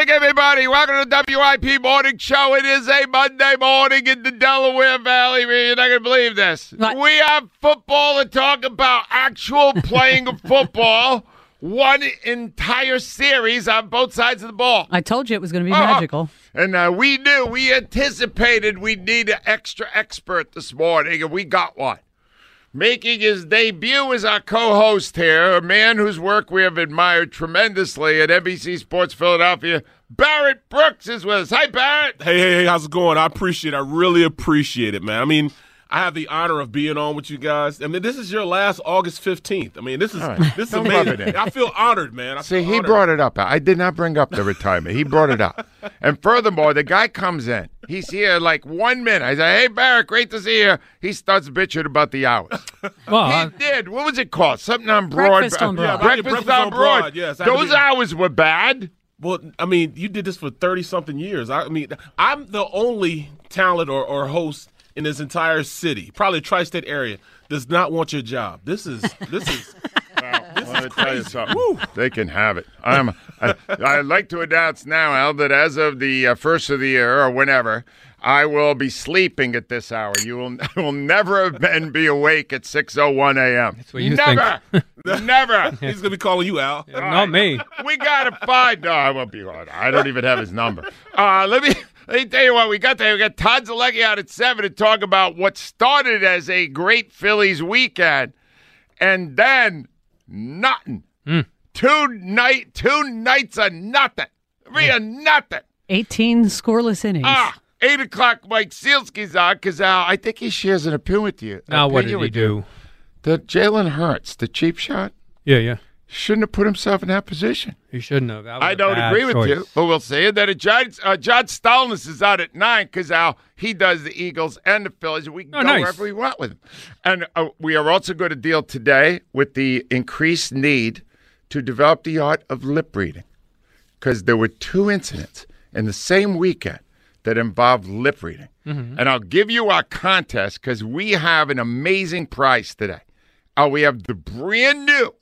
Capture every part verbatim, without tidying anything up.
morning, everybody. Welcome to the W I P Morning Show. It is a Monday morning in the Delaware Valley. You're not going to believe this. What? We have football to talk about, actual playing of football. One entire series on both sides of the ball. I told you it was going to be oh, magical. And uh, we knew, we anticipated we'd need an extra expert this morning, and we got one. Making his debut as our co-host here, a man whose work we have admired tremendously at N B C Sports Philadelphia, Barrett Brooks is with us. Hi, Barrett. Hey, hey, hey, how's it going? I appreciate it. I really appreciate it, man. I mean, I have the honor of being on with you guys. I mean, this is your last August fifteenth. I mean, this is right. this is Don't amazing. I feel honored, man. I See, feel he honored. brought it up. I did not bring up the retirement. He brought it up. And furthermore, the guy comes in. He's here like one minute. I say, hey, Barrett, great to see you. He starts bitching about the hours. Well, he I, did. What was it called? Something on Broad. Breakfast on Broad. Yeah, breakfast, breakfast on on Broad. Broad, yes, I Those believe- hours were bad. Well, I mean, you did this for thirty-something years. I mean, I'm the only talent or, or host in this entire city, probably tri-state area, does not want your job. This is this is. Well, let me tell you something. Woo. They can have it. I'm, I, I'd like to announce now, Al, that as of the uh, first of the year or whenever, I will be sleeping at this hour. You will, will never again be awake at six oh one a.m. That's what you never. Never. He's gonna be calling you Al. not right. me. We got to find. No, I won't be on. I don't even have his number. Uh, let me. Let me tell you what we got there. We got Todd Zalecki out at seven to talk about what started as a great Phillies weekend, and then nothing. Mm. Two night, two nights of nothing. Real nothing. eighteen scoreless innings. Ah, eight o'clock. Mike Sealski's on because uh, I think he shares an opinion with you. Now, what did opinion he with do? you. That Jalen Hurts, the cheap shot, Yeah, yeah. shouldn't have put himself in that position. He shouldn't have. That was I a don't bad agree with choice. you, but we'll see. And then a John, uh, John Stolness is out at nine because how he does the Eagles and the Phillies. We can Oh, go nice. wherever we want with him. And uh, we are also going to deal today with the increased need to develop the art of lip reading because there were two incidents in the same weekend that involved lip reading. Mm-hmm. And I'll give you our contest because we have an amazing prize today. Uh, we have the brand new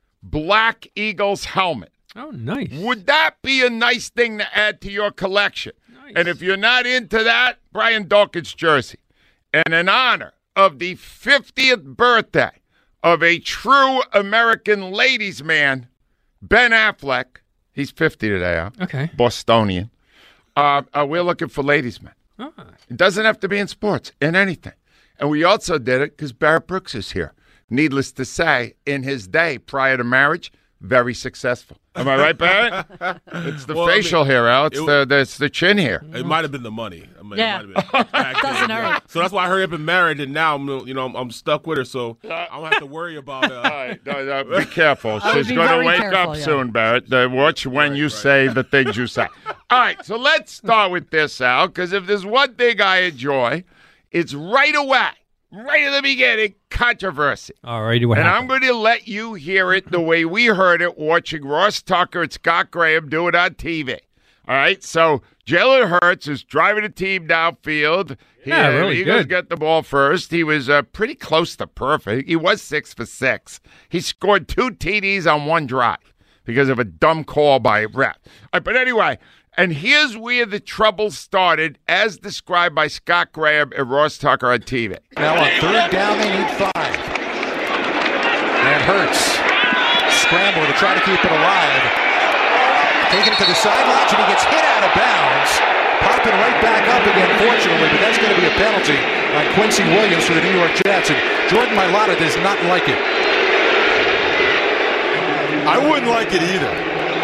Black Eagles helmet. Oh, nice. Would that be a nice thing to add to your collection? Nice. And if you're not into that, Brian Dawkins jersey. And in honor of the fiftieth birthday of a true American ladies' man, Ben Affleck. He's fifty today, huh? Okay. Bostonian. Uh, uh, we're looking for ladies' men. Ah. It doesn't have to be in sports, in anything. And we also did it because Barrett Brooks is here. Needless to say, in his day prior to marriage, very successful. Am I right, Barrett? It's the Well, I facial mean, here, Al. It's it- the, the it's the chin here. It might have been the money. I mean, Yeah. it might have been back Doesn't then, hurt. yeah. So that's why I hurry up and married, and now I'm, you know, I'm, I'm stuck with her, so I don't have to worry about. Uh, All right, no, no, be careful. I would She's be going to very wake careful, up yeah. soon, Barrett. Uh, watch when Right, you right. say the things you say. All right, so let's start with this, Al, because if there's one thing I enjoy, it's right away, right at the beginning, controversy. All righty, what And happened? I'm going to let you hear it the way we heard it watching Ross Tucker and Scott Graham do it on T V. All right, so Jalen Hurts is driving the team downfield. He, Yeah, uh, really the Eagles good. got the ball first. He was uh, pretty close to perfect. He was six for six. He scored two T Ds on one drive because of a dumb call by a ref. All right, but anyway, and here's where the trouble started, as described by Scott Graham and Ross Tucker on T V. Now on third down, they need five. And Hurts scramble to try to keep it alive. Taking it to the sidelines, and he gets hit out of bounds. Popping right back up again, fortunately, but that's going to be a penalty on Quincy Williams for the New York Jets. And Jordan Mailata does not like it. I wouldn't like it either.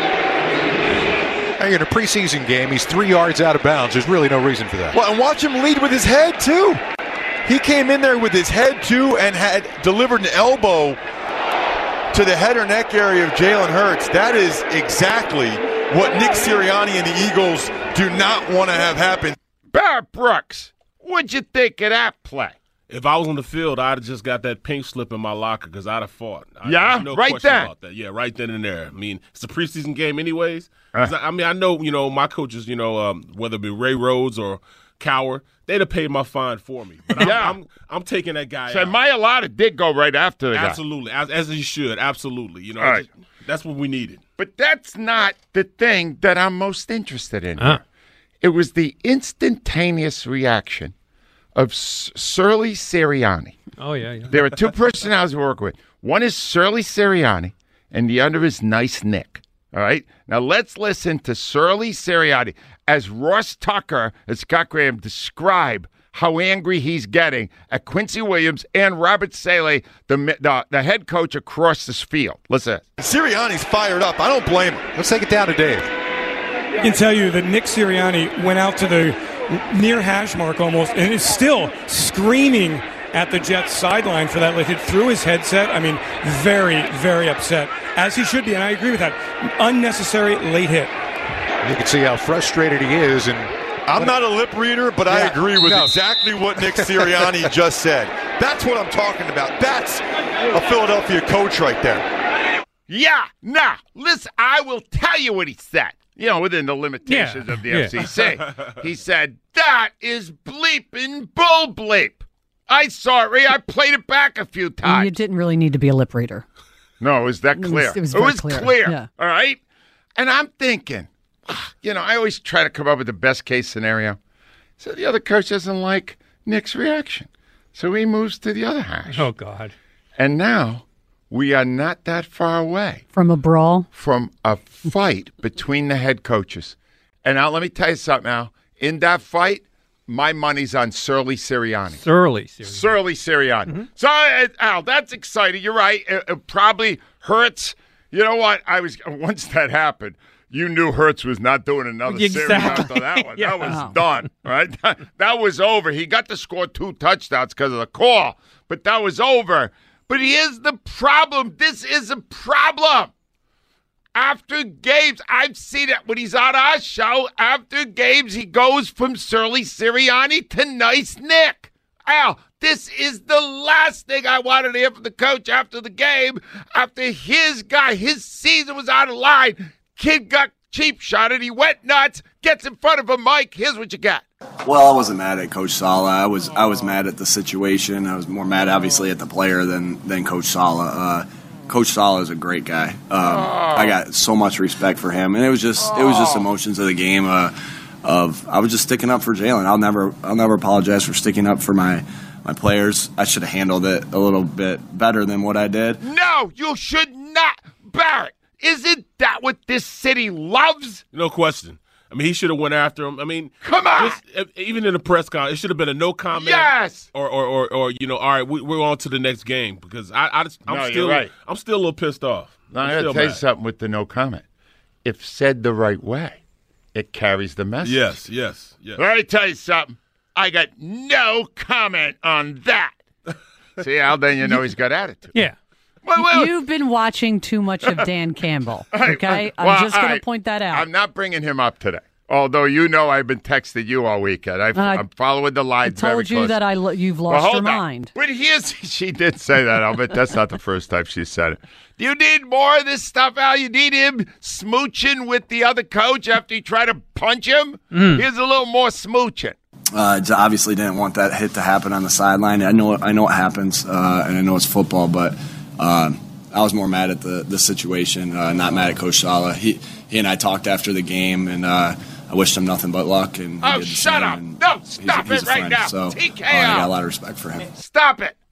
Hey, in a preseason game, he's three yards out of bounds. There's really no reason for that. Well, and watch him lead with his head, too. He came in there with his head, too, and had delivered an elbow to the head or neck area of Jalen Hurts. That is exactly what Nick Sirianni and the Eagles do not want to have happen. Barrett Brooks, what'd you think of that play? if I was on the field, I'd have just got that pink slip in my locker because I'd have fought. I, Yeah? there's no Right question then. about that. Yeah, right then and there. I mean, it's a preseason game anyways. Uh. 'Cause I, I mean, I know, you know, my coaches, you know, um, whether it be Ray Rhodes or Cowher, they'd have paid my fine for me. But I'm, Yeah. I'm, I'm taking that guy So out. Mailata did go right after the guy. Absolutely, as, as he should. Absolutely. You know, All right. just- That's what we needed. But that's not the thing that I'm most interested in. Uh. It was the instantaneous reaction of S- Surly Sirianni. Oh, yeah, yeah. There are two personalities we work with. One is Surly Sirianni, and the other is Nice Nick. All right? Now, let's listen to Surly Sirianni as Ross Tucker and Scott Graham describe how angry he's getting at Quincy Williams and Robert Saleh, the, the, the head coach across this field. Listen. Sirianni's fired up. I don't blame him. Let's take it down to Dave. I can tell you that Nick Sirianni went out to the near hash mark almost and is still screaming at the Jets sideline for that late hit through his headset. I mean, very, very upset, as he should be, and I agree with that. Unnecessary late hit. You can see how frustrated he is. And I'm not a lip reader, but I Yeah, agree with no. exactly what Nick Sirianni just said. That's what I'm talking about. That's a Philadelphia coach right there. Yeah, nah, listen, I will tell you what he said. You know, within the limitations Yeah, of the yeah. F C C. He said, that is bleeping bull bleep. I saw it, Ray. I played it back a few times. You didn't really need to be a lip reader. No, it was that It was- clear. it was very clear. Yeah. All right? And I'm thinking, you know, I always try to come up with the best case scenario. So the other coach doesn't like Nick's reaction. So he moves to the other hash. Oh, God. And now we are not that far away From a brawl. from a fight between the head coaches. And now let me tell you something now. In that fight, my money's on Surly Sirianni. Surly. Sirianni. Surly Sirianni. So, uh, Al, that's exciting. You're right. It, it probably hurts. You know what? I was once that happened, you knew Hurts was not doing another series Exactly. after that one. Yeah. That was Wow. done, right? That, that was over. He got to score two touchdowns because of the call, but that was over. But here's the problem. This is a problem. After games, I've seen it when he's on our show. After games, he goes from Surly Sirianni to Nice Nick. Al, this is the last thing I wanted to hear from the coach after the game. After his guy, his season was on the line. Kid got cheap shot and he went nuts, gets in front of a mic. Here's what you got. Well, I wasn't mad at Coach Saleh. I was I was mad at the situation. I was more mad, obviously, at the player than than Coach Saleh. Uh, Coach Saleh is a great guy. Um, I got so much respect for him, and it was just it was just emotions of the game. Uh, of I was just sticking up for Jalen. I'll never I'll never apologize for sticking up for my my players. I should have handled it a little bit better than what I did. No, you should not. Barrett, isn't that what this city loves? No question. I mean, he should have went after him. I mean, Come on. just, even in the press conference, it should have been a no comment. Yes. Or, or, or, or you know, all right, we, we're on to the next game because I, I just, I'm No, you're still, right. I'm still a little pissed off. Now, I'm I got to still tell you mad. something with the no comment. If said the right way, it carries the message. Yes, yes, yes. Let me tell you something. I got no comment on that. See, Al, then you know he's got attitude. Yeah. Wait, wait, wait. You've been watching too much of Dan Campbell. Okay? I'm Well, just going all to right. point that out. I'm not bringing him up today. Although you know I've been texting you all weekend. I've, I I'm following the I lines very told you close. that I lo- you've Well, lost hold your on. mind. But here's, she did say that, Albert. That's not the first time she said it. Do you need more of this stuff, Al? You need him smooching with the other coach after you try to punch him? Here's a little more smooching. Uh, j- obviously, didn't want that hit to happen on the sideline. I know I know it happens, uh, and I know it's football, but uh, I was more mad at the the situation, uh, not mad at Coach Saleh. He he and I talked after the game, and uh, I wished him nothing but luck. And he Oh, did the shut same, up. and No, he's- stop he's it a right friend. now. So T K uh, I got out. a lot of respect for him. Stop it.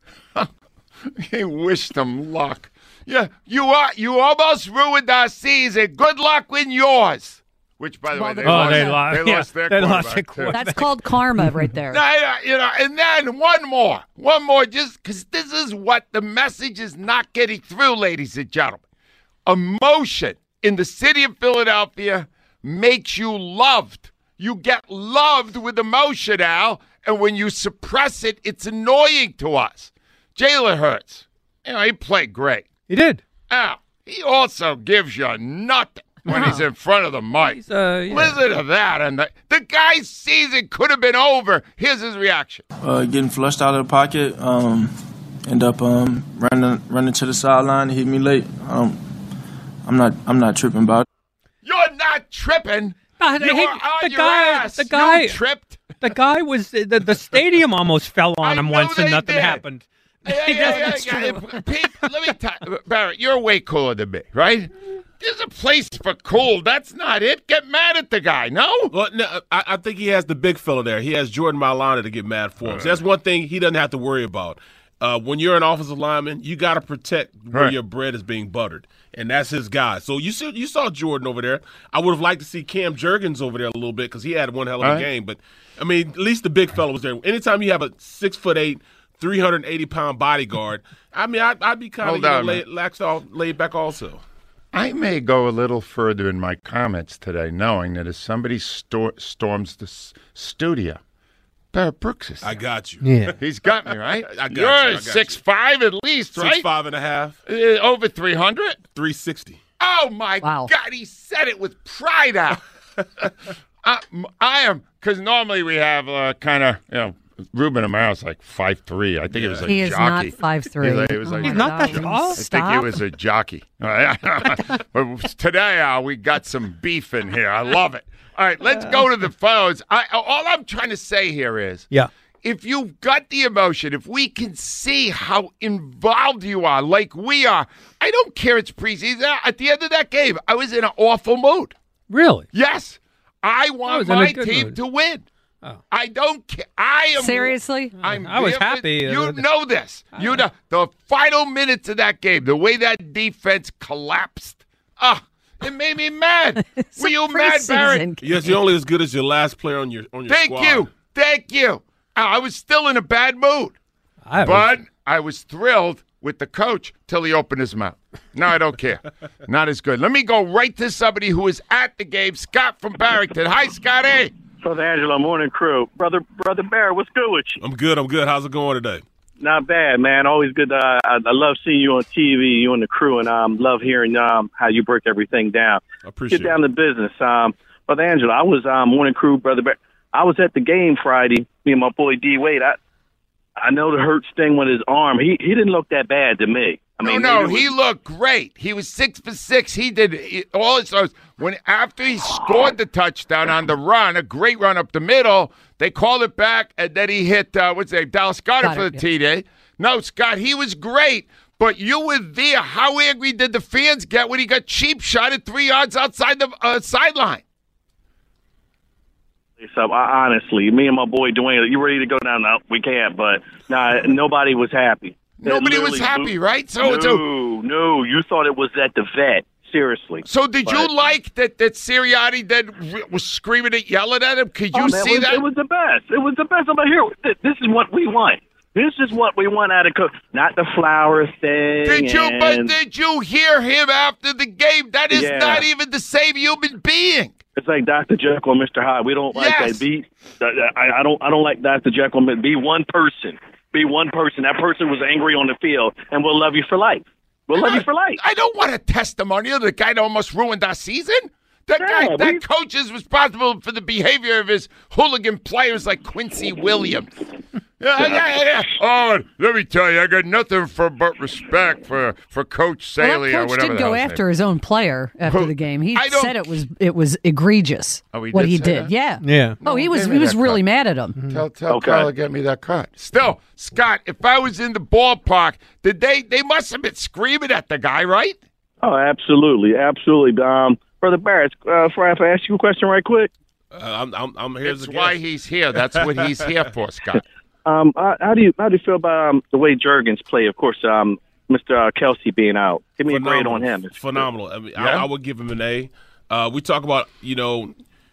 He wished him luck. Yeah, you are. You almost ruined our season. Good luck with yours. Which, by the Well, way, they, the- Oh, lost, they Yeah. lost. they yeah, lost their they lost quarterback, their too. quarterback. That's called karma right there. No, yeah, you know, and then one more, one more, just because this is what the message is not getting through, ladies and gentlemen. Emotion in the city of Philadelphia makes you loved. You get loved with emotion, Al, and when you suppress it, it's annoying to us. Jalen Hurts, you know, he played great. He did. Al, he also gives you nothing when he's in front of the mic. He's, uh, yeah. Listen to that. And the, the guy's season could have been over. Here's his reaction. uh, getting flushed out of the pocket. Um, end up um, running running to the sideline. Hit me late. Um, I'm not I'm not tripping about it. You're not tripping. Uh, You he- were on the your guy- ass. the guy- You tripped. The guy was the, the stadium almost fell on I him know once they and nothing did. happened. Yeah, yeah, yeah, yeah. Pete, let me tell you, Barrett, you're way cooler than me, right? There's a place for cool. That's not it. Get mad at the guy, no? Well, no, I, I think he has the big fella there. He has Jordan Mailata to get mad for him. So that's one thing he doesn't have to worry about. Uh, when you're an offensive lineman, you got to protect where Right. your bread is being buttered, and that's his guy. So you see, you saw Jordan over there. I would have liked to see Cam Jurgens over there a little bit because he had one hell of a Right. game. But I mean, at least the big fella was there. Anytime you have a six foot eight, three hundred eighty pound bodyguard, I mean, I'd, I'd be kind of Hold you know, on, laid, laxed off, laid back also. I may go a little further in my comments today, knowing that if somebody sto- storms the s- studio, Barrett Brooks is. I got you. Yeah. He's got me, right? I got You're you, I got six five at least, Six right? five and a half, Uh, over three hundred? three sixty. Oh, my Wow. God. He said it with pride out. I, I am, because normally we have uh, kind of, you know, Ruben Amaro's like five three. I think it was a He is jockey. not five three. He was like- he was like- He's not that tall? I think Stop. he was a jockey. But today, uh, we got some beef in here. I love it. All right, let's go to the phones. I, all I'm trying to say here is, Yeah. if you've got the emotion, if we can see how involved you are, like we are, I don't care it's preseason. At the end of that game, I was in an awful mood. Really? Yes, I I want was in a my good team mood. to win. Oh. I don't care. I am Seriously? I'm I was there for- happy. You know this. You know the final minutes of that game, the way that defense collapsed. Ah, it made me mad. It's Were a you mad, Barrett? preseason game. Yes, you're only as good as your last player on your on your Thank squad. you. Thank you. I was still in a bad mood, I was, but I was thrilled with the coach till he opened his mouth. No, I don't care. Not as good. Let me go right to somebody who was at the game, Scott from Barrington. Hi, Scotty. Brother Angelo, morning crew. Brother Brother Bear, what's good with you? I'm good. I'm good. How's it going today? Not bad, man. Always good. Uh, I, I love seeing you on T V, you and the crew, and um, love hearing um, how you break everything down. I appreciate Get down to business. Um, Brother Angelo, I was um, morning crew, Brother Bear. I was at the game Friday, me and my boy D Wade. I I know the Hurts thing with his arm. He he didn't look that bad to me. I mean, no, no, maybe it he was- looked great. He was six for six. He did he, all his throws. When after he scored the touchdown on the run, a great run up the middle, they called it back, and then he hit uh, what's his name, Dallas Goddard for the Goddard, T D. No, Scott, he was great. But you were there. How angry did the fans get when he got cheap shot at three yards outside the uh, sideline? So I, honestly, me and my boy Dwayne, you ready to go down? No, we can't. But nah, nobody was happy. They Nobody was literally happy, booed- right? So, no, so, no, you thought it was at the vet. Seriously. so did But- you like that? That Sirianni then r- was screaming and yelling at him? Could you Oh, man, see it was, that? It was the best. It was the best. I'm like, here, th- this is what we want. This is what we want out of coach, not the flower thing. Did you? and- But did you hear him after the game? That is Yeah. not even the same human being. It's like Doctor Jekyll and Mister Hyde. We don't like Yes. that. Be, I, I don't. I don't like Doctor Jekyll. But be one person. Be one person. That person was angry on the field, and we'll love you for life. We'll love you for life. I don't want a testimonial. The guy that almost ruined our season. That Yeah, guy, that we- coach is responsible for the behavior of his hooligan players like Quincy Williams. Yeah, yeah, yeah, yeah. Oh, let me tell you, I got nothing for but respect for, for Coach Well, Saley that or coach whatever. did the go hell his after name his own player after Who? the game. He I don't- said it was it was egregious Oh, he what did he say did. that? Yeah. Yeah. Oh, he No, was give he me was that really cut. mad at him. Tell tell Okay. Carla get me that cut. Still, Scott, if I was in the ballpark, did they they must have been screaming at the guy, right? Oh, absolutely, absolutely. Um, Brother Barrett, uh, if I ask you a question right quick. Uh, I'm, I'm, I'm here as That's a why guest. he's here. That's what he's here for, Scott. Um, uh, how do you how do you feel about um, the way Jurgens play? Of course, um, Mister Uh, Kelsey being out. Give me a grade on him. It's- Phenomenal. I mean, I, Yeah? I would give him an A. Uh, we talk about, you know,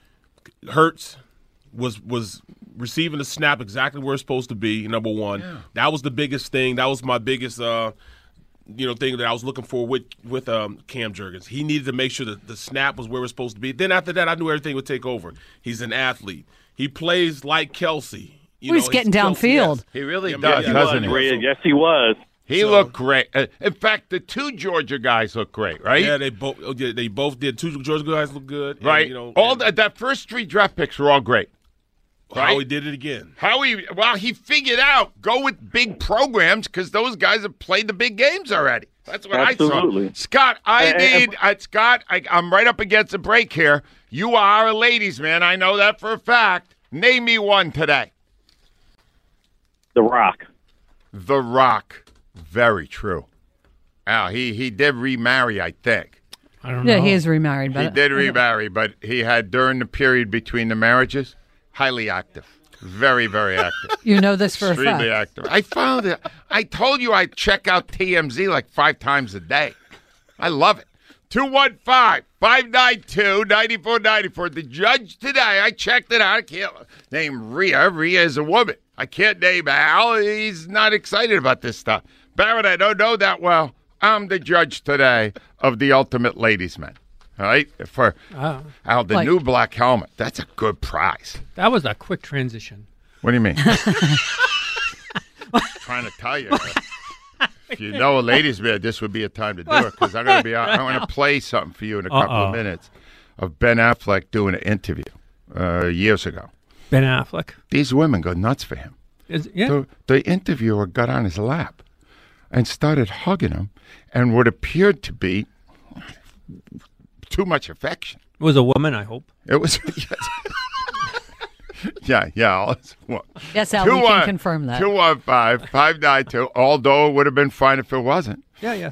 Hurts was was receiving the snap exactly where it's supposed to be. Number one, that was the biggest thing. That was my biggest, uh, you know, thing that I was looking for with with um, Cam Jurgens. He needed to make sure that the snap was where it was supposed to be. Then after that, I knew everything would take over. He's an athlete. He plays like Kelsey. You He's know, getting he's Kelsey, downfield. yes. He really Yeah, does, yeah, doesn't yeah. he? Red, yes, he was. He So- looked great. Uh, in fact, the two Georgia guys look great, right? Yeah, they both oh, yeah, they both did. Two Georgia guys look good, and, right. you know, all and that, that first three draft picks were all great. right? Howie did it again. Howie, well, he figured out go with big programs because those guys have played the big games already. That's what Absolutely. I saw. Scott, I And- and- need uh, Scott. I, I'm right up against a break here. You are a ladies' man. I know that for a fact. Name me one today. The Rock. The Rock. Very true. Al, he, he did remarry, I think. I don't Yeah, know. he is remarried. But He did remarry, but he had, during the period between the marriages, highly active. Very, very active. You know this for a Extremely fact. active. I found it. I told you I check out T M Z like five times a day. I love it. two one five, five nine two, nine four nine four. The judge today, I checked it out. I can't name Rhea. Rhea is a woman. I can't name Al. He's not excited about this stuff. Barrett, I don't know that well. I'm the judge today of the Ultimate Ladies Man. All right? For Oh. Al, the Like- new black helmet. That's a good prize. That was a quick transition. What do you mean? Trying to tell you. If you know a ladies' man, this would be a time to do it because I'm going to be. I'm going to play something for you in a couple Uh-oh. of minutes of Ben Affleck doing an interview uh, years ago. Ben Affleck. These women go nuts for him. Is, yeah. The, the interviewer got on his lap and started hugging him, and what appeared to be too much affection. It was a woman, I hope. It was. Yeah, yeah. Well, Yes, Al, we can confirm that. two one five, five nine two, although it would have been fine if it wasn't. Yeah, yeah.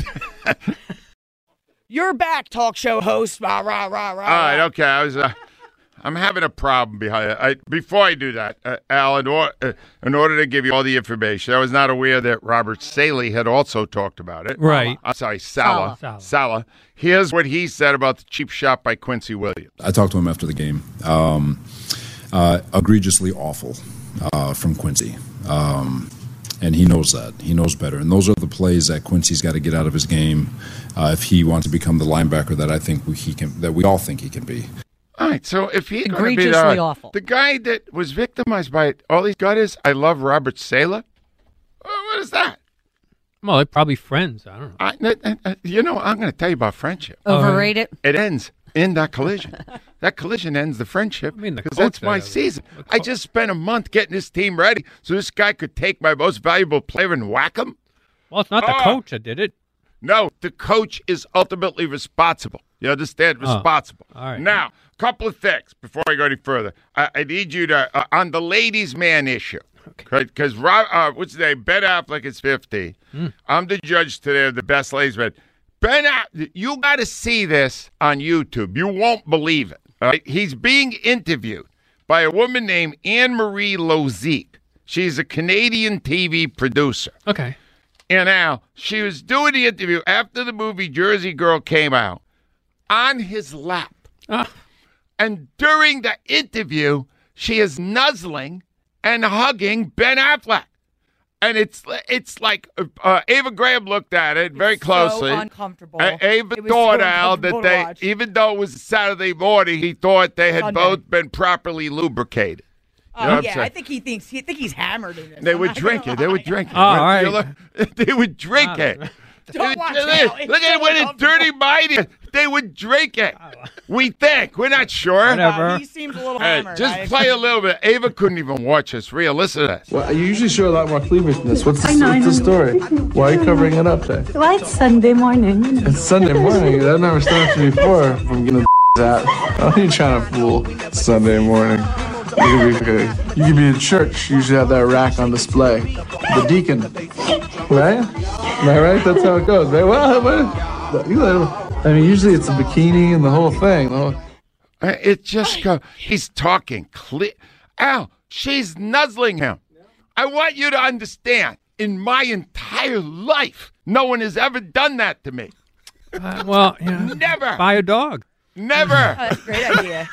You're back, talk show host. Rah, rah, rah, rah. All right, okay. I was, uh, I'm having a problem behind it. I, before I do that, uh, Al, in, or, uh, in order to give you all the information, I was not aware that Robert Saleh had also talked about it. Right. I'm sorry, Salah. Salah. Salah. Here's what he said about the cheap shot by Quincy Williams. I talked to him after the game. Um, uh, egregiously awful uh, from Quincy. Um, and he knows that. He knows better. And those are the plays that Quincy's got to get out of his game uh, if he wants to become the linebacker that I think we, he can, that we all think he can be. All right, so if he's going to be Egregiously the, awful. the guy that was victimized by it, all he's got is, I love Robert Saleh. Uh, what is that? Well, they're probably friends. I don't know. I, uh, uh, you know, I'm going to tell you about friendship. Overrated. It ends in that collision. That collision ends the friendship I mean, the because coach that's my there, season. the I co- just spent a month getting this team ready so this guy could take my most valuable player and whack him. Well, it's not the Oh. coach that did it. No, the coach is ultimately responsible. You understand? Oh, Responsible. all right. Now, a couple of things before I go any further. I, I need you to, uh, on the ladies' man issue, because uh, what's his name? Ben Affleck is fifty. Mm. I'm the judge today of the best ladies' man. Ben, Aff- you got to see this on YouTube. You won't believe it. All right? He's being interviewed by a woman named Anne-Marie Lozique. She's a Canadian T V producer. Okay. And now she was doing the interview after the movie Jersey Girl came out on his lap. Ah. And during the interview, she is nuzzling and hugging Ben Affleck. And it's it's like uh, Ava Graham looked at it very closely. So uncomfortable. Uh, Ava It was thought, so Al, that uncomfortable to they, watch. even though it was Saturday morning, he thought they had Sunday. both been properly lubricated. You know Oh what I'm yeah, saying? I think he thinks he I think he's hammered in this. They I'm were not gonna drinking. They were lie. drinking. Oh, all When you right. look- They were drinking. Don't watch look, it, look, Al. look It's at so when it's uncomfortable. dirty minded. They were drinking. We think. We're not sure. Whatever. Uh, he seems a little Hey, hammered. just I- play a little bit. Ava couldn't even watch us. Real, listen to this. Well, you usually show a lot more cleavage than this. What's the, I know, I what's the story? know. Why are you covering it up, Jay? Well, it's Sunday morning. It's Sunday morning. That never stopped me before from getting the out. What are you trying to fool? Sunday morning. You could, be, you could be in church. You usually have that rack on display. The deacon. Right? Am I right? That's how it goes, right? Well, what? You let him- I mean, usually it's a bikini and the whole thing. The whole- Uh, It just go. He's talking clear. Al, she's nuzzling him. I want you to understand. In my entire life, no one has ever done that to me. Uh, well, you know, Never. buy a dog. Never. That's a great idea.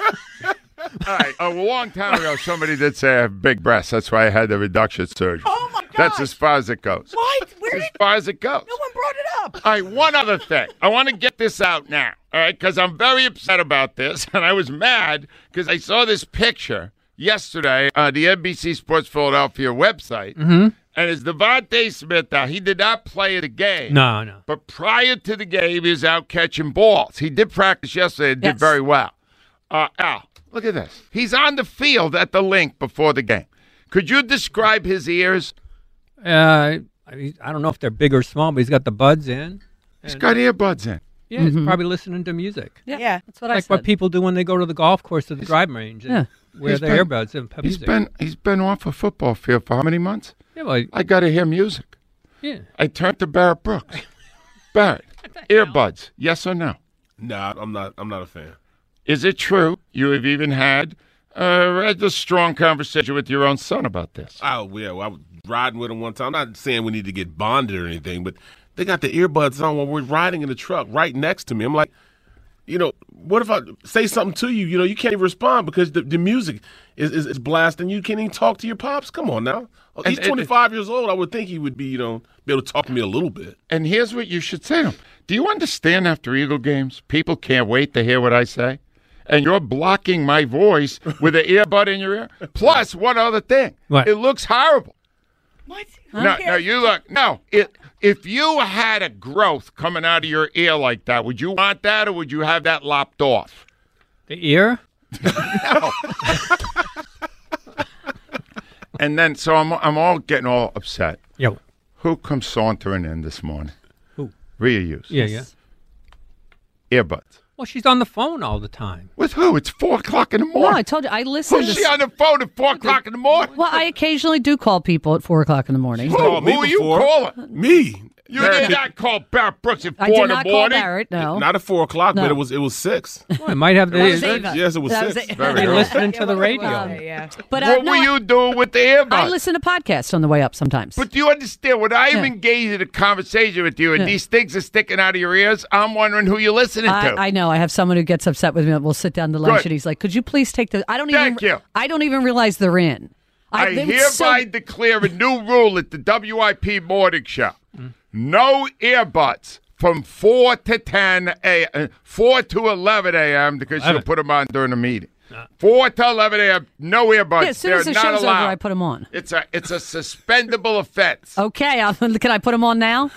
All right. A long time ago, somebody did say I have big breasts. That's why I had the reduction surgery. Oh my God. That's as far as it goes. What? Where As did far as it goes. no one brought it up? All right, one other thing. I want to get this out now, all right, because I'm very upset about this, and I was mad because I saw this picture yesterday on the N B C Sports Philadelphia website, Mm-hmm. and it's Devontae Smith. Now, he did not play in the game. No, no. But prior to the game, he was out catching balls. He did practice yesterday and did Yes. very well. Uh, Al, look at this. He's on the field at the link before the game. Could you describe his ears? Uh, I, mean, I don't know if they're big or small, but he's got the buds in. He's got earbuds in. Yeah, he's probably listening to music. Yeah, Yeah. that's what I Like said. what people do when they go to the golf course to the driving range and Yeah. wear He's their been- earbuds and put He's music. been he's been off a football field for how many months? yeah, well, I got to hear music. Yeah. I turned to Barrett Brooks. Barrett, earbuds, yes or no? Nah, I'm not. I'm not a fan. Is it true you have even had uh, had a strong conversation with your own son about this? Oh yeah, well, I was riding with him one time. I'm not saying we need to get bonded or anything, but they got the earbuds on when we're riding in the truck right next to me. I'm like, you know, what if I say something to you? You know, you can't even respond because the, the music is, is, is blasting. You can't even talk to your pops. Come on now. He's And- and- twenty-five years old. I would think he would be, you know, be able to talk to me a little bit. And here's what you should say to him. Do you understand after Eagle games, people can't wait to hear what I say? And you're blocking my voice with an earbud in your ear? Plus, one other thing. What? It looks horrible. What? No, no, you look. No, it, if you had a growth coming out of your ear like that, would you want that or would you have that lopped off? The ear? No. And then, so I'm, I'm all getting all upset. Yo. Who comes sauntering in this morning? Who? Rhea Hughes. Yeah, yeah. Earbuds. Well, she's on the phone all the time. With who? It's four o'clock in the No, morning. I told you I listen. Who's to she on the phone at four o'clock in the morning? Well, I occasionally do call people at four o'clock in the morning. Who, called me who are you before. calling? Me. You did not call Barrett Brooks at I four did in the not call morning. Barrett. No. Not at four o'clock, No. but it was it was six. Well, I might have the. That was Ava. Yes, it was That six. was Very They're early. listening to the radio. Yeah, yeah. But uh, What no, were you doing with the earbuds? I listen to podcasts on the way up sometimes. But do you understand? When I'm Yeah. engaged in a conversation with you and Yeah. these things are sticking out of your ears, I'm wondering who you're listening to. I, I know. I have someone who gets upset with me. We'll sit down to lunch, Good. and he's like, "Could you please take the?" I don't Thank even. you. I don't even realize they're in. I they were hereby so- declare a new rule at the W I P Morning Show. No earbuds from four to ten a m, four to eleven a m because you'll eleven. put them on during the meeting. four to eleven a m, no earbuds. Yeah, as soon They're as the not show's allowed. over, I put them on. It's a it's a suspendable offense. Okay, I'll, can I put them on now?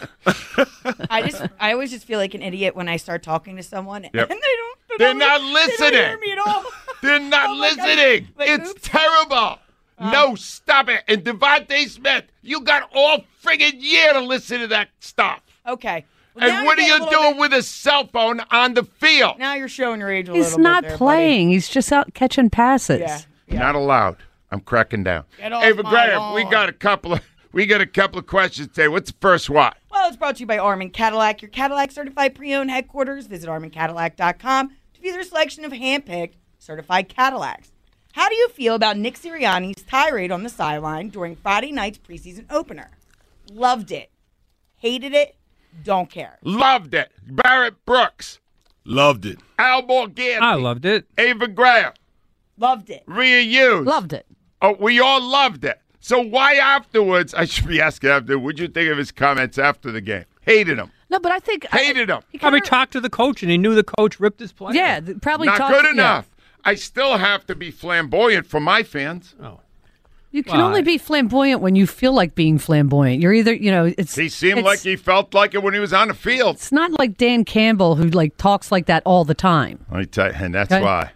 I just, I always just feel like an idiot when I start talking to someone Yep. and they don't. They're not They listening. don't hear me at all. They're not Oh my God. listening. Like, it's oops. terrible. no, stop it. And Devontae Smith, you got all friggin' year to listen to that stuff. Okay. Well, now And what are you're you getting a doing little with a cell phone on the field? bit- Now you're showing your age a He's little bit. not there, playing. He's just out catching passes. Buddy. Yeah. yeah. Not allowed. I'm cracking down. Get off Ava my Graham, we lawn. got a couple of we got a couple of questions today. What's the first one? Well, it's brought to you by Armin Cadillac, your Cadillac certified pre-owned headquarters. Visit armin cadillac dot com to view their selection of hand-picked certified Cadillacs. How do you feel about Nick Sirianni's tirade on the sideline during Friday night's preseason opener? Loved it. Hated it. Don't care. Loved it. Barrett Brooks. Loved it. Al Morganti. I loved it. Ava Graham. Loved it. Rhea Hughes. Loved it. Oh, we all loved it. So why afterwards, I should be asking after, what'd you think of his comments after the game? Hated him. No, but I think Hated him. he Probably kinda- talked to the coach, and he knew the coach ripped his play. Yeah, th- probably Not talked- good yeah. enough. I still have to be flamboyant for my fans. Oh. You can Well, only I- be flamboyant when you feel like being flamboyant. You're either, you know, it's. He seemed it's- like he felt like it when he was on the field. It's not like Dan Campbell who like talks like that all the time. Let me tell you, and that's Okay. why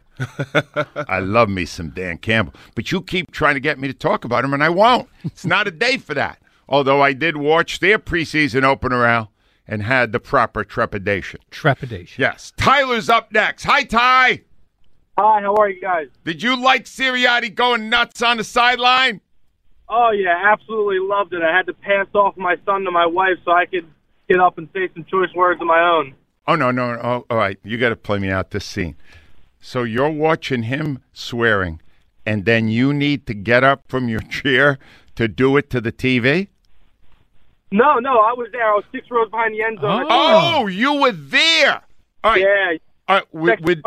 I love me some Dan Campbell. But you keep trying to get me to talk about him, and I won't. It's not a day for that. Although I did watch their preseason opener out and had the proper trepidation. Trepidation. Yes. Tyler's up next. Hi, Ty. Hi, how are you guys? Did you like Sirianni going nuts on the sideline? Oh, yeah, absolutely loved it. I had to pass off my son to my wife so I could get up and say some choice words of my own. Oh, no, no. Oh, all right. You got to play me out this scene. So you're watching him swearing, and then you need to get up from your chair to do it to the T V? No, no, I was there. I was six rows behind the end zone. Oh, you were there. All right. Yeah. All right. With, with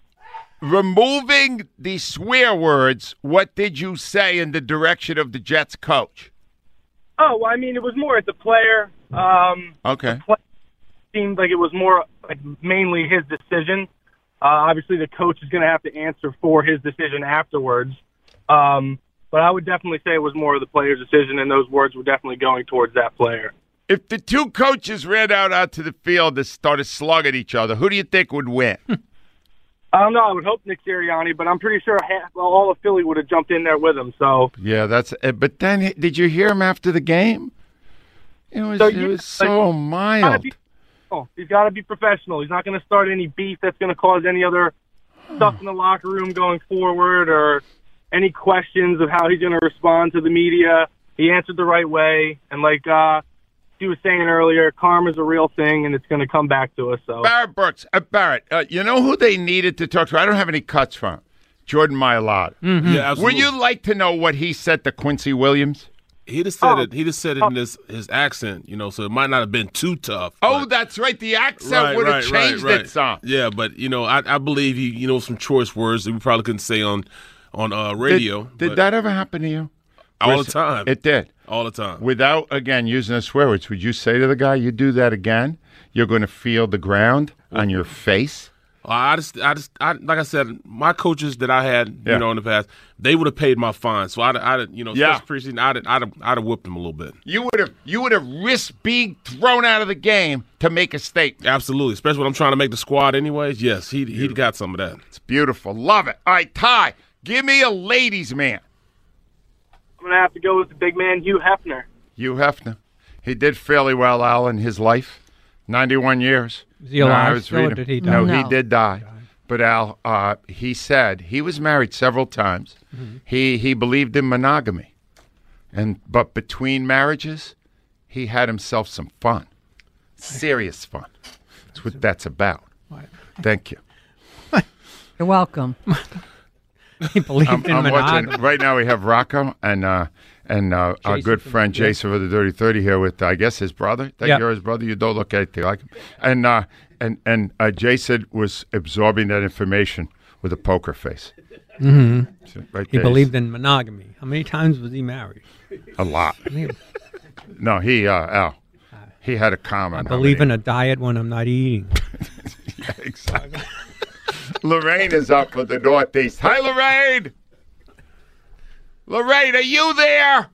removing the swear words, what did you say in the direction of the Jets coach? Oh, well, I mean, it was more as a player. Um, Okay. seemed like it was more like mainly his decision. Uh, obviously, the coach is going to have to answer for his decision afterwards. Um, but I would definitely say it was more of the player's decision, and those words were definitely going towards that player. If the two coaches ran out onto the field and started slugging each other, who do you think would win? I don't know. I would hope Nick Sirianni, but I'm pretty sure half, well, all of Philly would have jumped in there with him. So Yeah, that's. Uh, but then, did you hear him after the game? It was. So it you- was so like, mild. Be, oh, he's got to be professional. He's not going to start any beef that's going to cause any other stuff in the locker room going forward, or any questions of how he's going to respond to the media. He answered the right way, and like uh, he was saying earlier, karma's a real thing, and it's going to come back to us. So Barrett Brooks, uh, Barrett, uh, you know who they needed to talk to? I don't have any cuts from Jordan Mailata. Mm-hmm. Yeah, absolutely. Would you like to know what he said to Quincy Williams? He just said it. He just said it in his, his accent, you know. So it might not have been too tough. Oh, but- that's right. The accent Right, would have right, changed right, right. it some. Yeah, but you know, I, I believe he, you know, some choice words that we probably couldn't say on on uh, radio. Did, did but that ever happen to you? all Was- the time? It did. all the time. Without, again, using the swear words, would you say to the guy, you do that again, you're going to feel the ground on your face? I just, I just, I, like I said, my coaches that I had, Yeah. you know, in the past, they would have paid my fine. So I'd, I'd you know, Yeah. especially preseason, I'd, I'd, I'd have whipped them a little bit. You would have you would have risked being thrown out of the game to make a statement. Absolutely, especially when I'm trying to make the squad anyways. Yes, he he got some of that. It's beautiful. Love it. All right, Ty, give me a ladies' man. I'm going to have to go with the big man, Hugh Hefner. Hugh Hefner. He did fairly well, Al, in his life. ninety-one years. Is he alive I was still, or reading- did he die? No, No. he did die. But Al, uh, he said he was married several times. Mm-hmm. He he believed in monogamy, and but between marriages, he had himself some fun, serious fun. That's what that's about. Thank you. You're welcome. He believed I'm, in I'm monogamy. watching right now. We have Rocco and uh, and uh, our Jason good from- friend yeah. Jason for the Dirty Thirty here with I guess his brother. That Yeah. you're his brother. You don't look anything like him. And uh, and and uh, Jason was absorbing that information with a poker face. Mm-hmm. So right He there, believed in monogamy. How many times was he married? a lot. No, he uh, Al, he had a comment. I believe in a diet when I'm not eating. Yeah, exactly. Lorraine is up for the Northeast. Hi, Lorraine. Lorraine, are you there?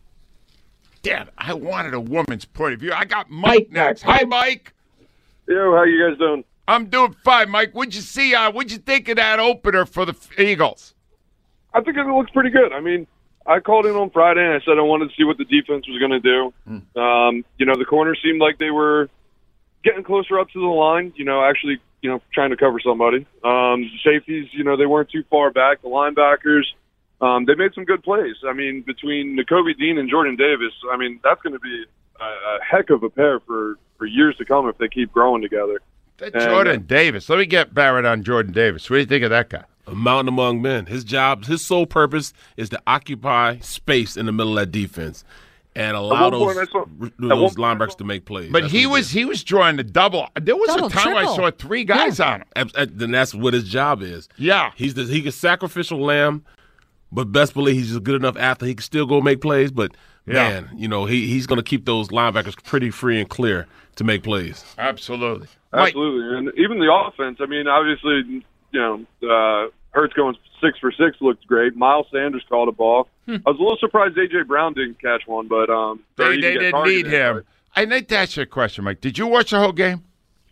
Damn, I wanted a woman's point of view. I got Mike next. Hi, Mike. Yo, how you guys doing? I'm doing fine, Mike. What'd you see? Uh, what'd you think of that opener for the Eagles? I think it looks pretty good. I mean, I called in on Friday and I said I wanted to see what the defense was going to do. Mm. Um, you know, the corners seemed like they were getting closer up to the line, you know, actually, you know, trying to cover somebody. Um, safeties, you know, they weren't too far back. The linebackers, um, they made some good plays. I mean, between Nakobe Dean and Jordan Davis, I mean, that's going to be a, a heck of a pair for, for years to come if they keep growing together. That And, Jordan Davis. Let me get Barrett on Jordan Davis. What do you think of that guy? A mountain among men. His job, his sole purpose is to occupy space in the middle of that defense and allow At one those, point I saw- those at one linebackers to make plays. But That's he what was he was drawing the double. There was Double, a time I triple. saw three guys on him. Ab- ab- Then that's what his job is. Yeah. He's the, he a sacrificial lamb, but best believe he's a good enough athlete. He can still go make plays, but Yeah. man, you know he he's going to keep those linebackers pretty free and clear to make plays. Absolutely. Mike, Absolutely. And even the offense, I mean, obviously, you know, uh, Hurts going six for six looked great. Miles Sanders called a ball. Hmm. I was a little surprised A J. Brown didn't catch one, but um, or they, he they get didn't targeted, need him. but I'd like to ask you a question, Mike. Did you watch the whole game?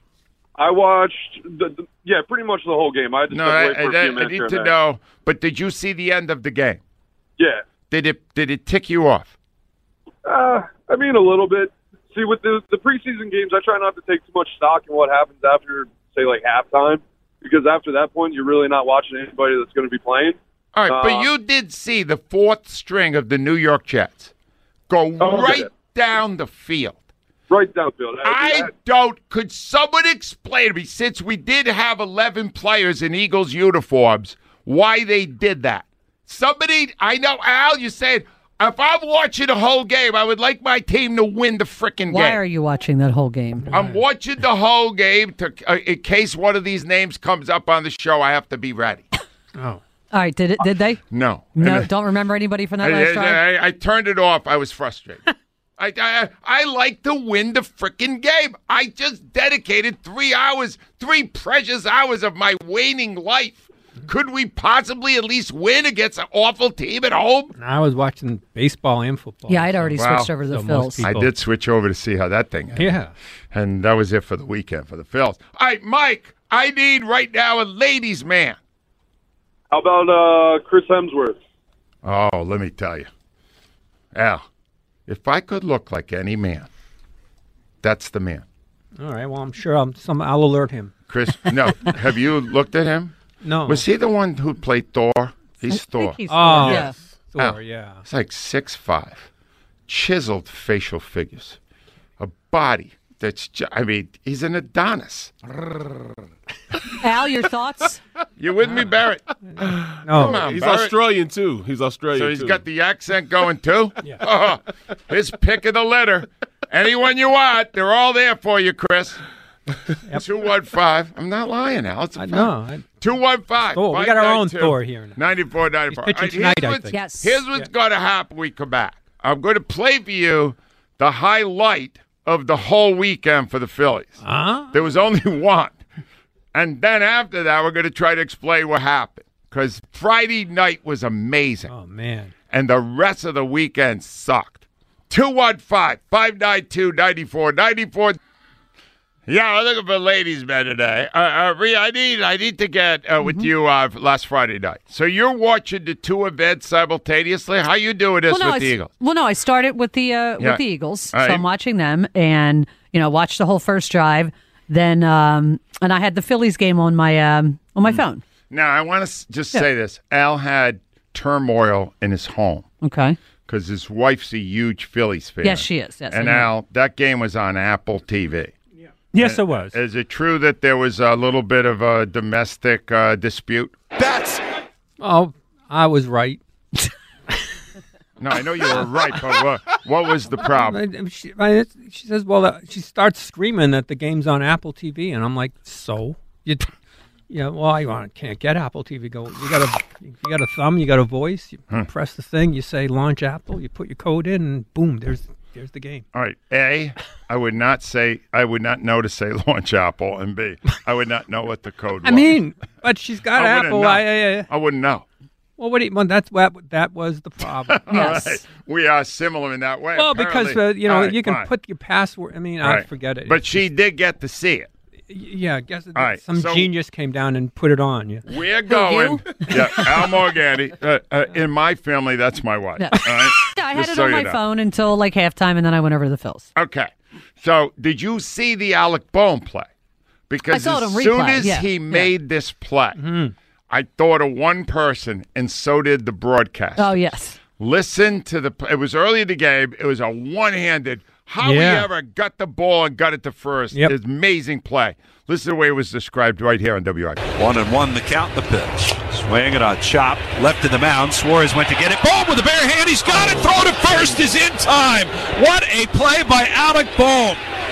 I watched, the, the, yeah, pretty much the whole game. I had to No, step I, away for I, a few I minutes. need here to and there. know. But did you see the end of the game? Yeah. Did it did it tick you off? Uh, I mean, a little bit. See, with the, the preseason games, I try not to take too much stock in what happens after, say, like halftime, because after that point, you're really not watching anybody that's going to be playing. All right, Uh, but you did see the fourth string of the New York Jets go Oh, right okay. down the field. Right downfield. I don't. Could someone explain to me, since we did have eleven players in Eagles uniforms, why they did that? Somebody, I know, Al, you said, if I'm watching the whole game, I would like my team to win the frickin' game. Why are you watching that whole game? I'm watching the whole game to, uh, in case one of these names comes up on the show. I have to be ready. Oh. All right, did it? Did they? No, No, And I- don't remember anybody from that I, last drive. I, I, I turned it off. I was frustrated. I, I I like to win the frickin' game. I just dedicated three hours, three precious hours of my waning life. Could we possibly at least win against an awful team at home? I was watching baseball and football. Yeah, I'd already Wow. switched over to the So most Phils. I people- did switch over to see how that thing ended. Yeah. And that was it for the weekend for the Phils. All right, Mike, I need right now a ladies' man. How about uh, Chris Hemsworth? Oh, let me tell you. Al, if I could look like any man, that's the man. All right. Well, I'm sure I'm, some, I'll alert him. Chris, no. Have you looked at him? No. Was he the one who played Thor? He's I Thor. think he's Oh, Thor, yeah. Thor, Al, yeah. It's like six five, chiseled facial figures. a body that's, ju- I mean, he's an Adonis. Al, your thoughts? You with me, Barrett? No, Come on, He's Barrett. Australian too. He's Australian So he's too. got the accent going too? Yeah. Oh, his pick of the litter. Anyone you want, they're all there for you, Chris. two one five. I'm not lying, Al. It's a I fact. know. I- two one five. Thor. We got our own Thor here now. ninety-four ninety-four. He's pitching All right, tonight, here's I what's, think. Yes. Here's what's Yeah. going to happen when we come back. I'm going to play for you the highlight of the whole weekend for the Phillies. Huh? There was only one. And then after that, we're going to try to explain what happened. Because Friday night was amazing. Oh, man. And the rest of the weekend sucked. two one five, five nine two, nine four nine four. Yeah, I'm looking for ladies' man today. Uh, uh, Rhea, I need, I need to get uh, with you uh, last Friday night. So you're watching the two events simultaneously. How you doing this well, no, with the I, Eagles? well, no, I started with the uh, Yeah. with the Eagles, All so right. I'm watching them, and you know, watched the whole first drive. Then, um, and I had the Phillies game on my um, on my phone. Now, I want to s- just Yeah. say this. Al had turmoil in his home Okay. because his wife's a huge Phillies fan. Yes, she is. Yes, I and know. Al, that game was on Apple T V. Yes, it was. Is it true that there was a little bit of a domestic uh, dispute? That's Oh, I was right. No, I know you were right, but what, what was the problem? I- She, I- she says, well, uh, she starts screaming that the game's on Apple T V, and I'm like, so? You, yeah, well, I want- can't get Apple T V. Go, you got a, you got a thumb, you got a voice. You Hmm. press the thing, you say launch Apple, you put your code in, and boom, there's there's the game. All right. A, I would not say, I would not know to say launch Apple. And B, I would not know what the code was. I mean, but she's got I wouldn't Apple. know. I, I, I, I wouldn't know. well, what do you, well, that's what that was the problem. Yes. All right. We are similar in that way. Well, because uh, apparently. you know All right, you can fine. put your password. I mean, All I right. forget it. But It's she did get to see it. Yeah, I guess All right, some so- genius came down and put it on. Yeah. We're going. Yeah, Al Morganti. Uh, uh, in my family, that's my wife. Yeah. All right? Yeah, I had Just it so on you my know. phone until like halftime, and then I went over to the Phils. Okay. So, did you see the Alec Boehm play? Because I saw it as on soon replay, as yeah, he yeah. made this play, Mm-hmm. I thought of one person, and so did the broadcast. Oh yes. Listen to the. It was early in the game. It was a one-handed. How Yeah. he ever got the ball and got it to first. Yep. It's amazing play. Listen to the way it was described right here on W I P. One and one, the count, the pitch. Swing and a chop, left to the mound. Suarez went to get it. Boom with the bare hand. He's got it. Throw to first is in time. What a play by Alec Boehm.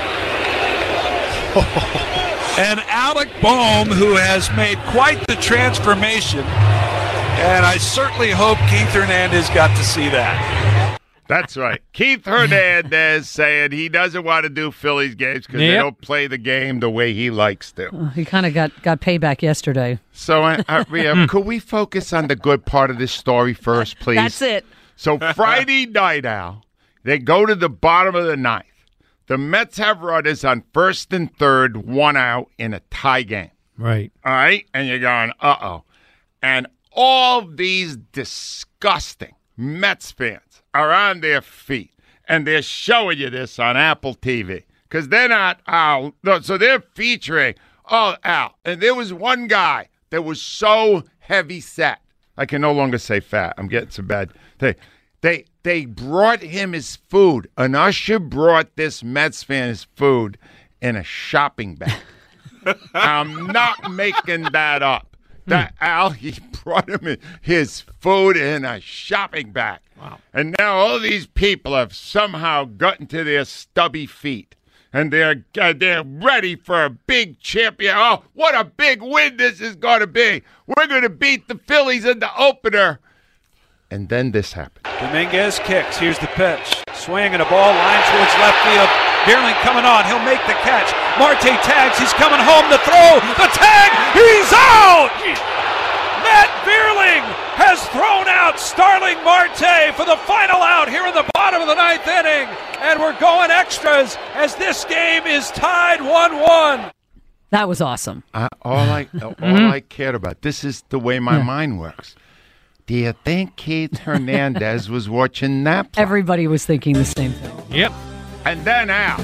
And Alec Boehm, who has made quite the transformation. And I certainly hope Keith Hernandez got to see that. That's right. Keith Hernandez saying he doesn't want to do Phillies games because they Yep. don't play the game the way he likes to. Uh, he kind of got got payback yesterday. So, uh, uh, Rhea, could we focus on the good part of this story first, please? That's it. So Friday night, Al, they go to the bottom of the ninth. The Mets have runners on first and third, one out in a tie game. Right. All right? And you're going, uh-oh. And all these disgusting Mets fans are on their feet, and they're showing you this on Apple T V because they're not Al. No, so they're featuring, oh, Al. And there was one guy that was so heavy set. I can no longer say fat. I'm getting some bad thing. They they brought him his food. An usher brought this Mets fan his food in a shopping bag. I'm not making that up. That Al, he brought him his food in a shopping bag. Wow. And now all these people have somehow gotten to their stubby feet. And they're uh, they're ready for a big champion. Oh, what a big win this is going to be. We're going to beat the Phillies in the opener. And then this happened. Dominguez kicks. Here's the pitch. Swing and a ball. Line towards left field. Bierling coming on. He'll make the catch. Marte tags. He's coming home. The throw. The tag. He's out! Matt Bierling has thrown out Starling Marte for the final out here in the bottom of the ninth inning. And we're going extras as this game is tied one one. That was awesome. I, all I all I cared about. This is the way my mind works. Do you think Keith Hernandez was watching that play? Everybody was thinking the same thing. Yep. And then Al.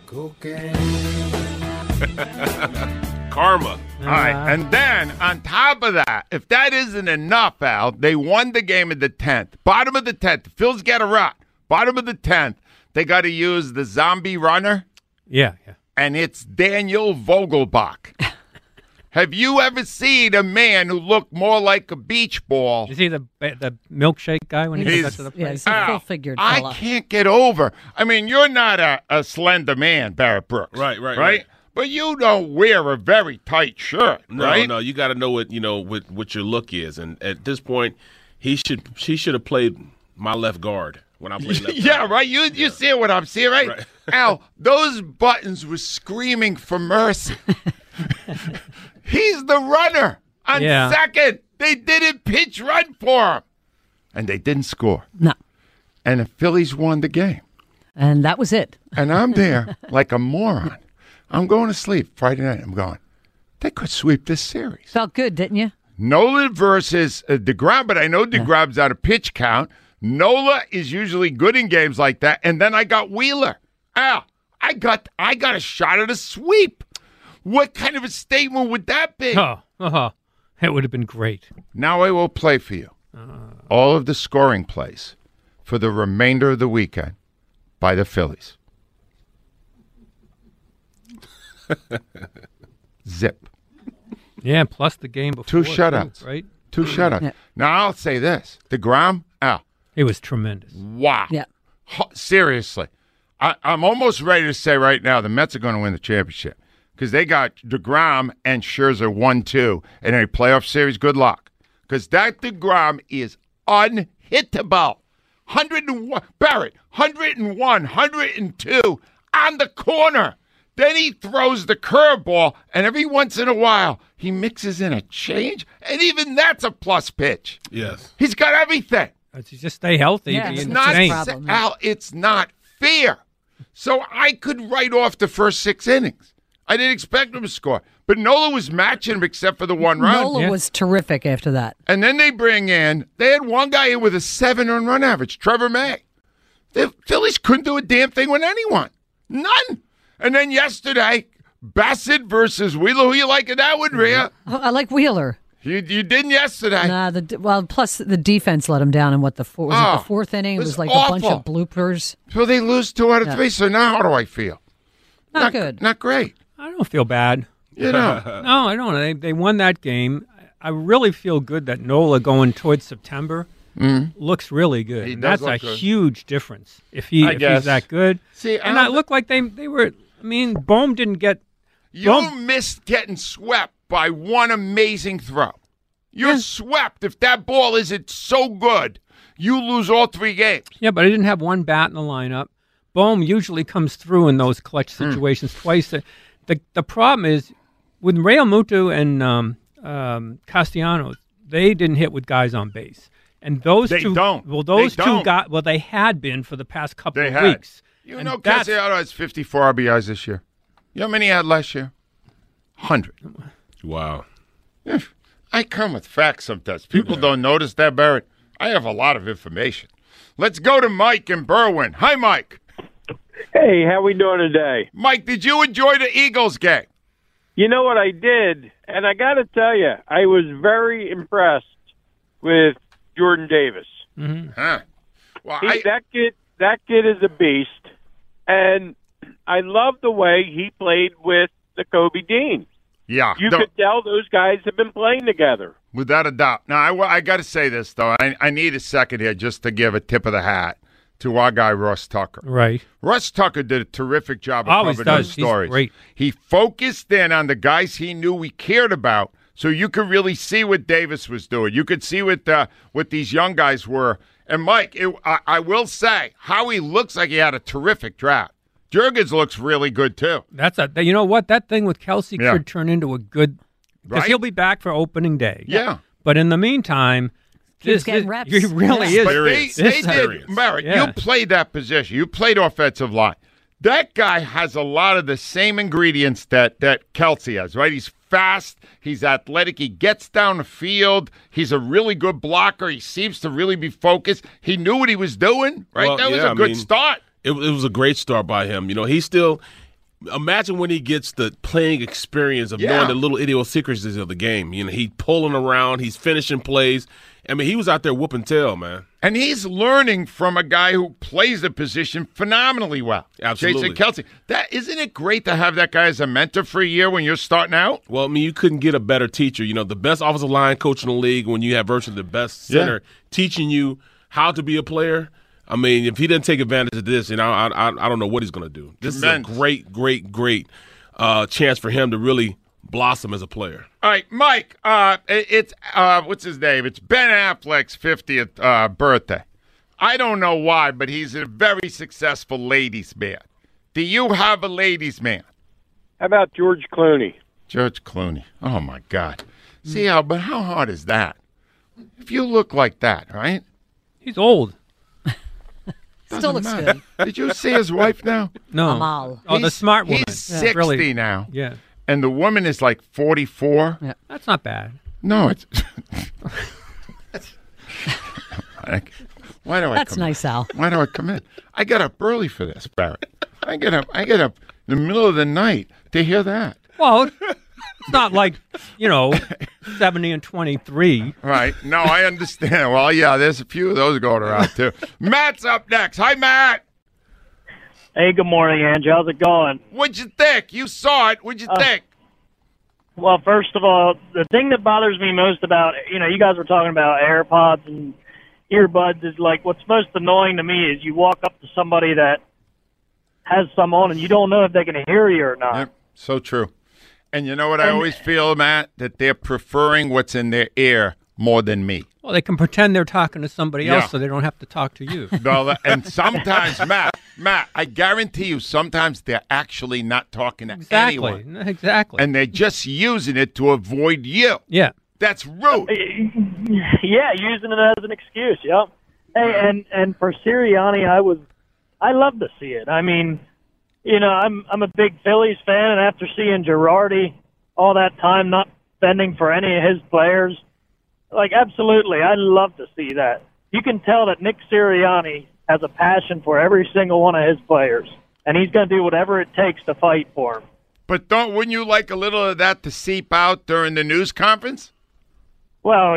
Karma. All right, and then on top of that, if that isn't enough, Al, they won the game in the tenth. Bottom of the tenth. The Phils get a run. Bottom of the tenth. they got to use the zombie runner, Yeah, yeah. and it's Daniel Vogelbach. Have you ever seen a man who looked more like a beach ball? Is he the the milkshake guy when he He's- comes up to the plate? Yeah, he's a Ow, full-figured I fella. can't get over. I mean, you're not a, a slender man, Barrett Brooks. Right, right, right. right. But you don't wear a very tight shirt, No, right? no, you got to know what you know what, what your look is, and at this point, he should he should have played my left guard when I played left. Yeah, guard. right. You you see what I'm seeing, right? Right. Al, those buttons were screaming for mercy. He's the runner on Yeah. second. They didn't pitch run for him, and they didn't score. No. And the Phillies won the game. And that was it. And I'm there like a moron. I'm going to sleep Friday night. I'm going, they could sweep this series. Felt good, didn't you? Nola versus uh, DeGrom, but I know DeGrom's out of pitch count. Nola is usually good in games like that. And then I got Wheeler. Al, I got I got a shot at a sweep. What kind of a statement would that be? Oh, oh, that would have been great. Now I will play for you all of the scoring plays for the remainder of the weekend by the Phillies. Zip. Yeah, plus the game before. Two too, shutouts. right? Two shutouts. Yeah. Now, I'll say this. DeGrom, Al. It was tremendous. Wow. Yeah. Ho- Seriously. I, I'm almost ready to say right now the Mets are going to win the championship because they got DeGrom and Scherzer one two in a playoff series. Good luck. Because that DeGrom is unhittable. one hundred one, Barrett, one hundred one, one hundred two on the corner. Then he throws the curveball, and every once in a while, he mixes in a change, and even that's a plus pitch. Yes. He's got everything. Let's just stay healthy. Yeah, be it's in the Not change. problem. Al, it's not fair. So I could write off the first six innings. I didn't expect him to score. But Nola was matching him except for the one run. Nola Yeah. was terrific after that. And then they bring in, they had one guy in with a seven earned run average, Trevor May. The Phillies couldn't do a damn thing with anyone. None. And then yesterday, Bassett versus Wheeler. Who you like in that one, Rhea? Oh, I like Wheeler. You, you didn't yesterday. Nah, the well, plus the defense let him down in what the four, was it Oh, the fourth inning? It it was, was like a bunch awful. of bloopers. So they lose two out of Yeah. three. So now how do I feel? Not, good. Not great. I don't feel bad. You know. No, I don't. They they won that game. I really feel good that Nola going towards September looks really good. He And does that's a look good. huge difference if he I if guess. he's that good. See, I and don't I look like they they were. I mean, Bohm didn't get. You Bohm- missed getting swept by one amazing throw. You're swept. If that ball isn't so good, you lose all three games. Yeah, but I didn't have one bat in the lineup. Bohm usually comes through in those clutch Hmm. situations twice. The, the the problem is with Real Muto and um, um, Castellanos, they didn't hit with guys on base, and those They two don't. Well, those They two don't. got well, they had been for the past couple They of had. weeks. You And know, that's- Castellanos has fifty-four R B Is this year. You know how many he had last year? one hundred. Wow. I come with facts sometimes. People don't notice that, Barrett. I have a lot of information. Let's go to Mike in Berwyn. Hi, Mike. Hey, how we doing today? Mike, did you enjoy the Eagles game? You know what I did, and I got to tell you, I was very impressed with Jordan Davis. Mm-hmm. Huh. Well, He, I, that kid, that kid is a beast, and I love the way he played with the Kobe Dean. yeah. You no, could tell those guys have been playing together. without a doubt. Now, I, I got to say this, though. I, I need a second here just to give a tip of the hat to our guy, Russ Tucker. Right. Russ Tucker did a terrific job of Always covering does. those He's stories. great. He focused in on the guys he knew we cared about, so you could really see what Davis was doing. You could see what uh, what these young guys were. And Mike, it, I, I will say, Howie looks like he had a terrific draft. Jurgens looks really good too. That's a. You know what? That thing with Kelsey Yeah. could turn into a good because Right? he'll be back for opening day. Yeah. But in the meantime, Keeps this, getting this- reps. he really Yeah. is. But they, Serious. they This- did, Serious. Merritt, Yeah. you played that position. You played offensive line. That guy has a lot of the same ingredients that, that Kelsey has, right? He's fast. He's athletic. He gets down the field. He's a really good blocker. He seems to really be focused. He knew what he was doing, right? Well, that was yeah, a I good mean, start. It, it was a great start by him. You know, he's still imagine when he gets the playing experience of Yeah. knowing the little idiosyncrasies of the game. You know, he's pulling around, he's finishing plays. I mean, he was out there whooping tail, man. And he's learning from a guy who plays the position phenomenally well. Absolutely. Jason Kelsey. That, isn't it great to have that guy as a mentor for a year when you're starting out? Well, I mean, you couldn't get a better teacher. You know, the best offensive line coach in the league when you have virtually the best center Yeah. teaching you how to be a player. I mean, if he didn't take advantage of this, you know, I, I, I don't know what he's going to do. This Tremendous. is a great, great, great uh, chance for him to really blossom as a player. All right, Mike, uh, it- it's, uh, what's his name? It's Ben Affleck's fiftieth uh, birthday. I don't know why, but he's a very successful ladies' man. Do you have a ladies' man? How about George Clooney? George Clooney. Oh, my God. See how, but how hard is that? If you look like that, right? He's old. Still looks matter. good. Did you see his wife now? No. Amal. Oh, the He's- smart woman. He's Yeah, sixty really. now. Yeah. And the woman is like forty-four. Yeah. That's not bad. No, it's. Why do I? That's come nice, in? Al. Why do I come in? I got up early for this, Barrett. I get up. I get up in the middle of the night to hear that. Well, it's not like, you know, seventy and twenty-three. Right? No, I understand. Well, yeah, there's a few of those going around too. Matt's up next. Hi, Matt. Hey, good morning, Andrew. How's it going? What'd you think? You saw it. What'd you Uh, think? Well, first of all, the thing that bothers me most about, you know, you guys were talking about AirPods and earbuds is like what's most annoying to me is you walk up to somebody that has some on and you don't know if they can hear you or not. Yep, so true. And you know what I always feel, Matt? That they're preferring what's in their ear more than me. Well, they can pretend they're talking to somebody Yeah. else so they don't have to talk to you. No, that- and sometimes, Matt, Matt, I guarantee you, sometimes they're actually not talking to Exactly. anyone. Exactly. And they're just using it to avoid you. Yeah. That's rude. Yeah, using it as an excuse. Yep. Hey, and and for Sirianni, I was, I love to see it. I mean, you know, I'm I'm a big Phillies fan, and after seeing Girardi all that time not spending for any of his players, like absolutely, I love to see that. You can tell that Nick Sirianni has a passion for every single one of his players, and he's going to do whatever it takes to fight for him. But don't wouldn't you like a little of that to seep out during the news conference? Well,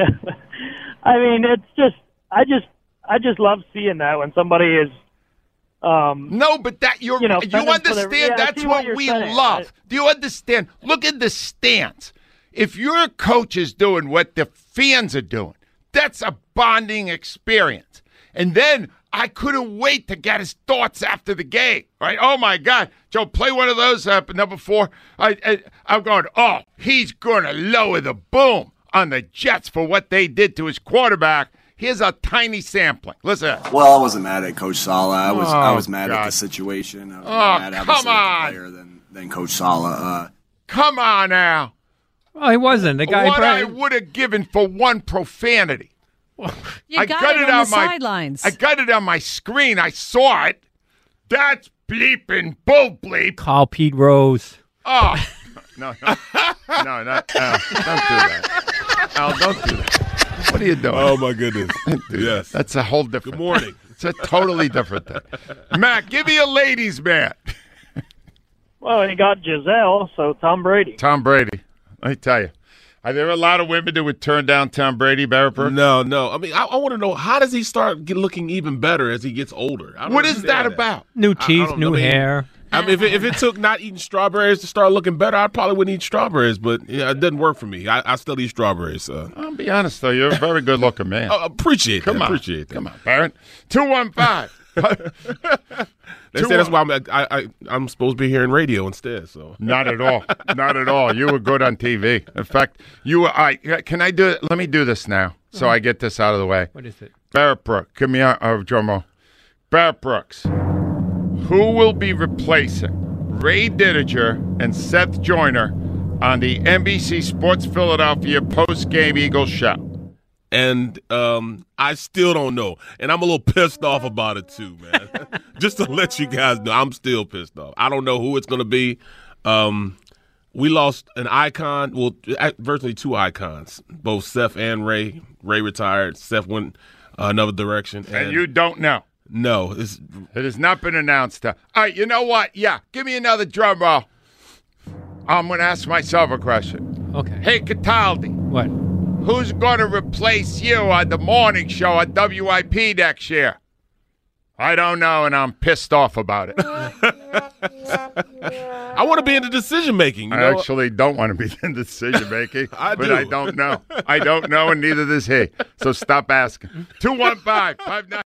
I mean, it's just, I just, I just love seeing that when somebody is. Um, no, but that you're, you know, you fending for understand their- yeah, I that's see what, you're we saying. love. Do you understand? Look at the stance. If your coach is doing what the fans are doing, that's a bonding experience. And then I couldn't wait to get his thoughts after the game. Right? Oh my God, Joe, play one of those up number four. I, I I'm going. Oh, he's going to lower the boom on the Jets for what they did to his quarterback. Here's a tiny sampling. Listen. Well, I wasn't mad at Coach Sala. I was I Oh, was mad God. at the situation. I was Oh, mad come obviously at on. the player than, than Coach Sala. Uh, Come on now. Well, he wasn't. The guy. What I probably- would have given for one profanity. You I got, got it, it on on the my- sidelines. I got it on my screen. I saw it. That's bleeping bull bleep. Call Pete Rose. Oh. No, no, no, not, Al, don't do that. Al, don't do that. What are you doing? Oh, my goodness. Dude, Yes. That's a whole different Good morning. It's a totally different thing. Matt, give me a ladies' man. well, he got Giselle, so Tom Brady. Tom Brady. Let me tell you. Are there a lot of women that would turn down Tom Brady, Barrett Brooks? No, no. I mean, I, I want to know, how does he start get, looking even better as he gets older? I don't What is that understand about? New I- I teeth, don't- new I mean, hair. I mean, if it, if it took not eating strawberries to start looking better, I probably wouldn't eat strawberries. But yeah, it doesn't work for me. I, I still eat strawberries. So. I'll be honest, though. You're a very good-looking man. I appreciate Come that. on. Appreciate that. Come on, Barrett. two one five. They say that's why I'm, I, I, I'm supposed to be here in radio instead. So Not at all. Not at all. You were good on T V. In fact, you were. I can I do it? Let me do this now, so I get this out of the way. What is it? Barrett Brooks. Give me a uh, drum roll. Barrett Brooks. Who will be replacing Ray Didinger and Seth Joyner on the N B C Sports Philadelphia post-game Eagles show? And um, I still don't know. And I'm a little pissed off about it, too, man. Just to let you guys know, I'm still pissed off. I don't know who it's going to be. Um, we lost an icon, well, virtually two icons, both Seth and Ray. Ray retired. Seth went uh, another direction. And you don't know. No, it's, it has not been announced. Uh, all right, you know what? Yeah, give me another drum roll. I'm going to ask myself a question. Okay. Hey, Cataldi. What? Who's going to replace you on the morning show on W I P next year? I don't know, and I'm pissed off about it. I want to be in the decision making. I know? actually don't want to be in the decision making, I but do. I don't know. I don't know, and neither does he. So stop asking. two one five, five nine